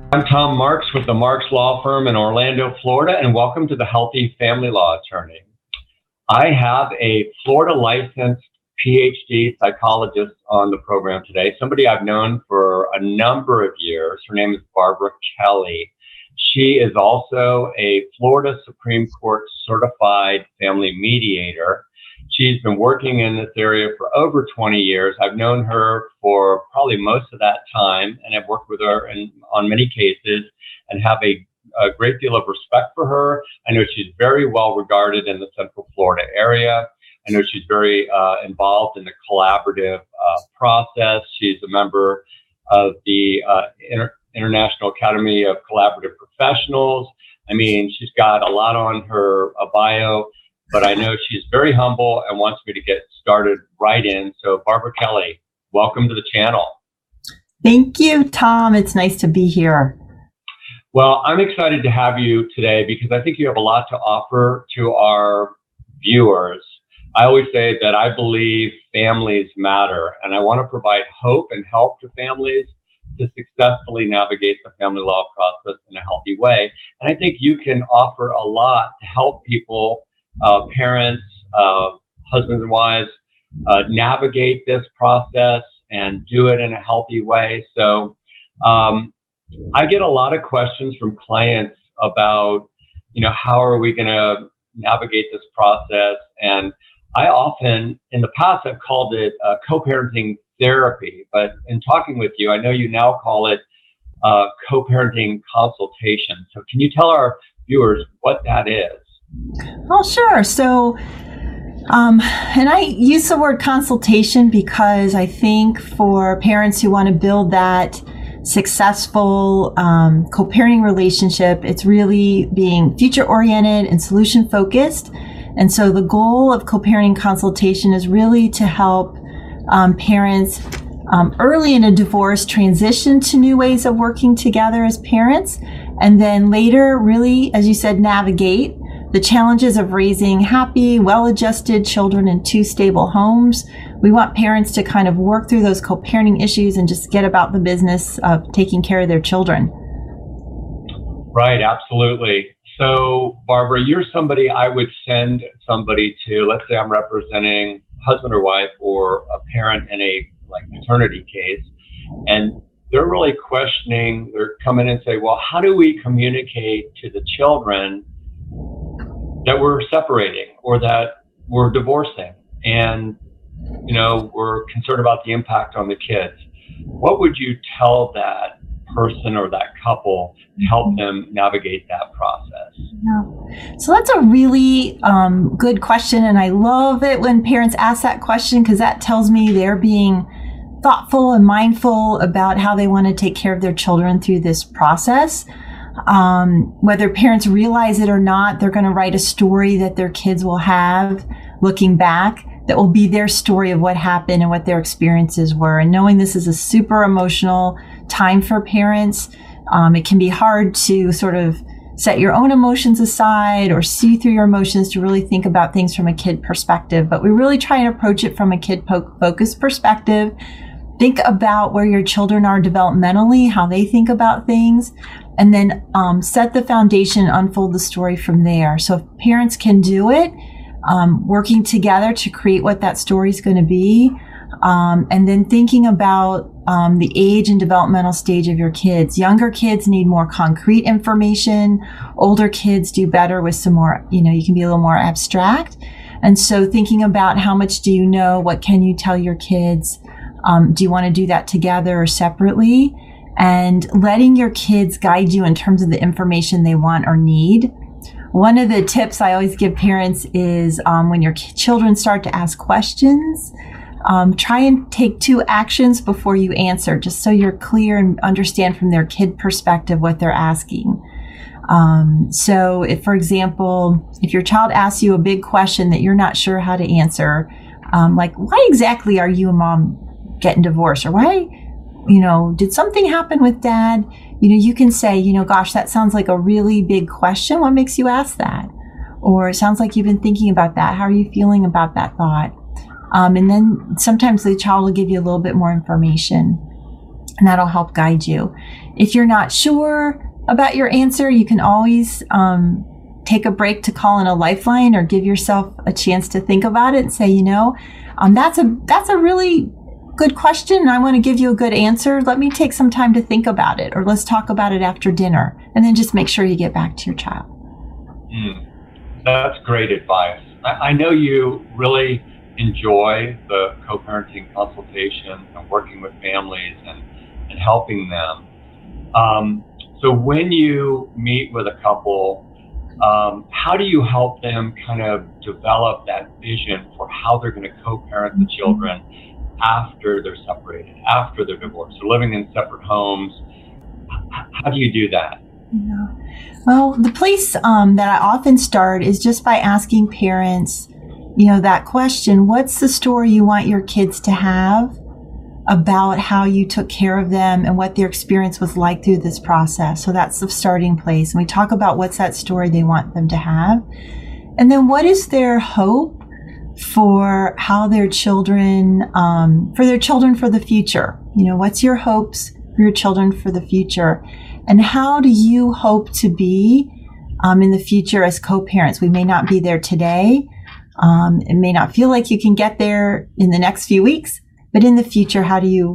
I'm Tom Marks with the Marks Law Firm in Orlando, Florida, and welcome to the Healthy Family Law Attorney. I have a Florida licensed PhD psychologist on the program today, somebody I've known for a number of years. Her name is Barbara Kelly. She is also a Florida Supreme Court certified family mediator. She's been working in this area for over 20 years. I've known her for probably most of that time, and I've worked with her on many cases and have a great deal of respect for her. I know she's very well regarded in the Central Florida area. I know she's very involved in the collaborative process. She's a member of the International Academy of Collaborative Professionals. I mean, she's got a lot on her bio, but I know she's very humble and wants me to get started right in. So Barbara Kelly, welcome to the channel. Thank you, Tom. It's nice to be here. Well, I'm excited to have you today because I think you have a lot to offer to our viewers. I always say that I believe families matter, and I want to provide hope and help to families to successfully navigate the family law process in a healthy way. And I think you can offer a lot to help people, parents, husbands and wives, navigate this process and do it in a healthy way. So I get a lot of questions from clients about, how are we going to navigate this process? And I often, in the past, I've called it co-parenting therapy, but in talking with you, I know you now call it co-parenting consultation. So can you tell our viewers what that is? Oh, sure. So, and I use the word consultation because I think for parents who want to build that successful co-parenting relationship, it's really being future-oriented and solution-focused. And so the goal of co-parenting consultation is really to help parents early in a divorce transition to new ways of working together as parents, and then later really, as you said, navigate the challenges of raising happy, well-adjusted children in two stable homes. We want parents to kind of work through those co-parenting issues and just get about the business of taking care of their children. Right, absolutely. So, Barbara, you're somebody I would send somebody to. Let's say I'm representing husband or wife or a parent in a paternity case, and they're really questioning, they're coming in and say, well, how do we communicate to the children that we're separating or that we're divorcing? And, we're concerned about the impact on the kids. What would you tell that person or that couple to help them navigate that process? Yeah. So that's a really good question. And I love it when parents ask that question because that tells me they're being thoughtful and mindful about how they want to take care of their children through this process. Whether parents realize it or not, they're going to write a story that their kids will have looking back that will be their story of what happened and what their experiences were. And knowing this is a super emotional time for parents, it can be hard to sort of set your own emotions aside or see through your emotions to really think about things from a kid perspective. But we really try and approach it from a kid-focused perspective. Think about where your children are developmentally, how they think about things, and then set the foundation, unfold the story from there. So if parents can do it, working together to create what that story is going to be, and then thinking about the age and developmental stage of your kids. Younger kids need more concrete information. Older kids do better with some more, you can be a little more abstract. And so thinking about how much do you know, what can you tell your kids? Do you want to do that together or separately? And letting your kids guide you in terms of the information they want or need. One of the tips I always give parents is when your children start to ask questions, try and take 2 actions before you answer, just so you're clear and understand from their kid perspective what they're asking. So if, for example, if your child asks you a big question that you're not sure how to answer, like, why exactly are you and mom getting divorced? Or why, did something happen with dad? You can say, gosh, that sounds like a really big question. What makes you ask that? Or it sounds like you've been thinking about that. How are you feeling about that thought? And then sometimes the child will give you a little bit more information. and that'll help guide you. If you're not sure about your answer, you can always take a break to call in a lifeline or give yourself a chance to think about it and say, that's a really good question, and I want to give you a good answer. Let me take some time to think about it, or let's talk about it after dinner, and then just make sure you get back to your child. That's great advice. I know you really enjoy the co-parenting consultation and working with families and helping them. So when you meet with a couple, how do you help them kind of develop that vision for how they're going to co-parent the children after they're separated, after they're divorced, so living in separate homes? How do you do that? Yeah. Well, the place that I often start is just by asking parents, that question: what's the story you want your kids to have about how you took care of them and what their experience was like through this process? So that's the starting place. And we talk about what's that story they want them to have. And then what is their hope for how their children, for the future? What's your hopes for your children for the future? And how do you hope to be in the future as co-parents? We may not be there today. It may not feel like you can get there in the next few weeks, but in the future, what do you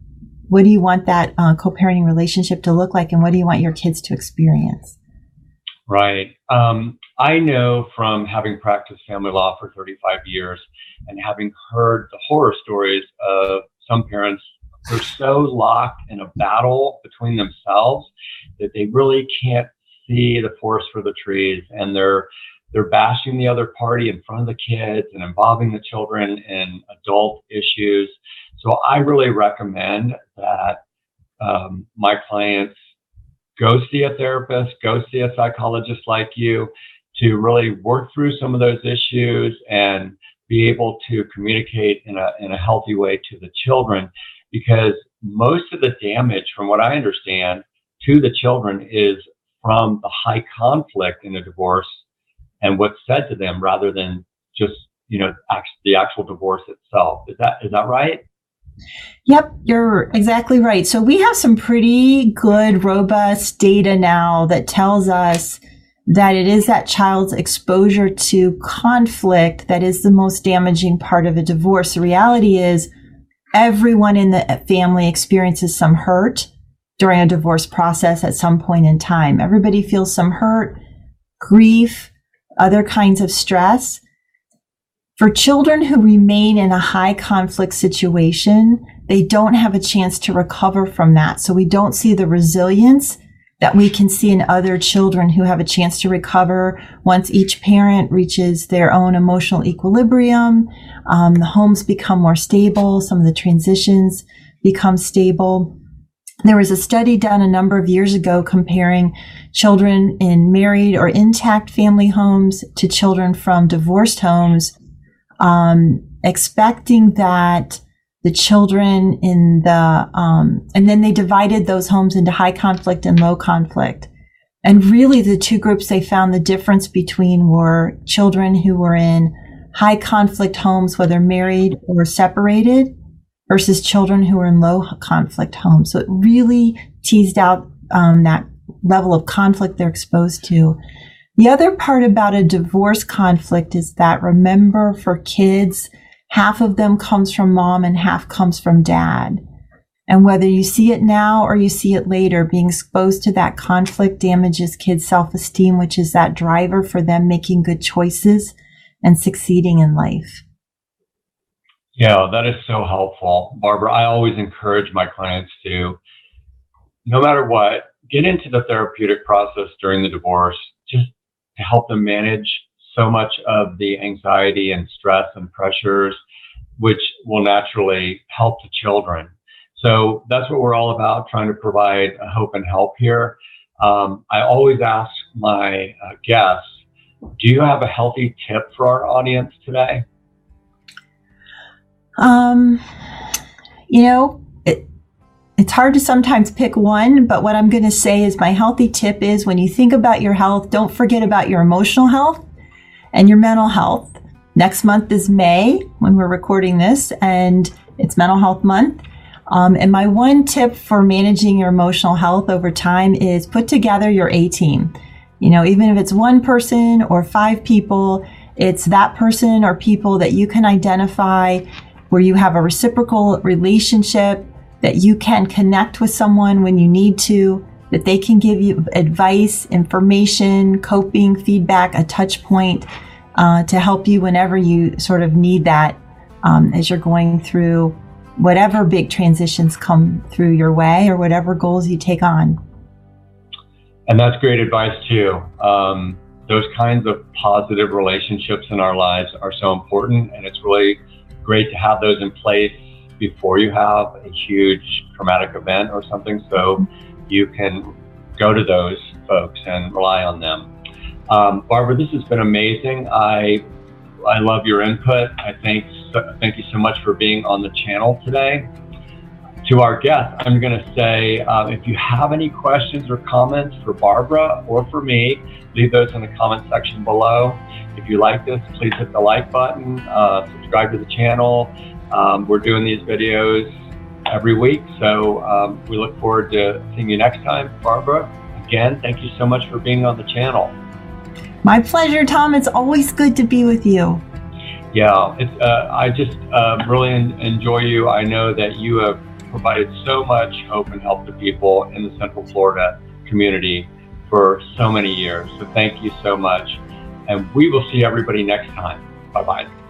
want that co-parenting relationship to look like, and what do you want your kids to experience? Right. I know from having practiced family law for 35 years and having heard the horror stories of some parents who are so locked in a battle between themselves that they really can't see the forest for the trees, and they're bashing the other party in front of the kids and involving the children in adult issues. So I really recommend that my clients go see a therapist, go see a psychologist like you, to really work through some of those issues and be able to communicate in a healthy way to the children, because most of the damage, from what I understand, to the children is from the high conflict in a divorce and what's said to them, rather than just the actual divorce itself. Is that right? Yep, you're exactly right. So we have some pretty good, robust data now that tells us that it is that child's exposure to conflict that is the most damaging part of a divorce. The reality is everyone in the family experiences some hurt during a divorce process at some point in time. Everybody feels some hurt, grief, other kinds of stress. For children who remain in a high conflict situation, they don't have a chance to recover from that. So we don't see the resilience that we can see in other children who have a chance to recover once each parent reaches their own emotional equilibrium. The homes become more stable. Some of the transitions become stable. There was a study done a number of years ago comparing children in married or intact family homes to children from divorced homes, expecting that the children in and then they divided those homes into high conflict and low conflict. And really the two groups they found the difference between were children who were in high conflict homes, whether married or separated, versus children who were in low conflict homes. So it really teased out that level of conflict they're exposed to. The other part about a divorce conflict is that, remember, for kids, half of them comes from mom and half comes from dad. And whether you see it now or you see it later, being exposed to that conflict damages kids' self-esteem, which is that driver for them making good choices and succeeding in life. Yeah, that is so helpful, Barbara. I always encourage my clients to, no matter what, get into the therapeutic process during the divorce, just to help them manage so much of the anxiety and stress and pressures, which will naturally help the children. So that's what we're all about, trying to provide hope and help here. I always ask my guests, do you have a healthy tip for our audience today? It's hard to sometimes pick one, but what I'm going to say is my healthy tip is, when you think about your health, don't forget about your emotional health and your mental health. Next month is May when we're recording this, and it's Mental Health Month. And my one tip for managing your emotional health over time is put together your A team. You know, even if it's one person or 5 people, it's that person or people that you can identify where you have a reciprocal relationship, that you can connect with someone when you need to, that they can give you advice, information, coping, feedback, a touch point to help you whenever you sort of need that as you're going through whatever big transitions come through your way or whatever goals you take on. And that's great advice too. Those kinds of positive relationships in our lives are so important, and it's really great to have those in place before you have a huge traumatic event or something, so you can go to those folks and rely on them. Barbara, this has been amazing. I love your input. Thank you so much for being on the channel today. To our guests, I'm going to say, if you have any questions or comments for Barbara or for me, leave those in the comment section below. If you like this, please hit the like button, subscribe to the channel. We're doing these videos every week, so we look forward to seeing you next time. Barbara, again, thank you so much for being on the channel. My pleasure, Tom. It's always good to be with you. Yeah, I just really enjoy you. I know that you have provided so much hope and help to people in the Central Florida community for so many years. So thank you so much. And we will see everybody next time. Bye-bye.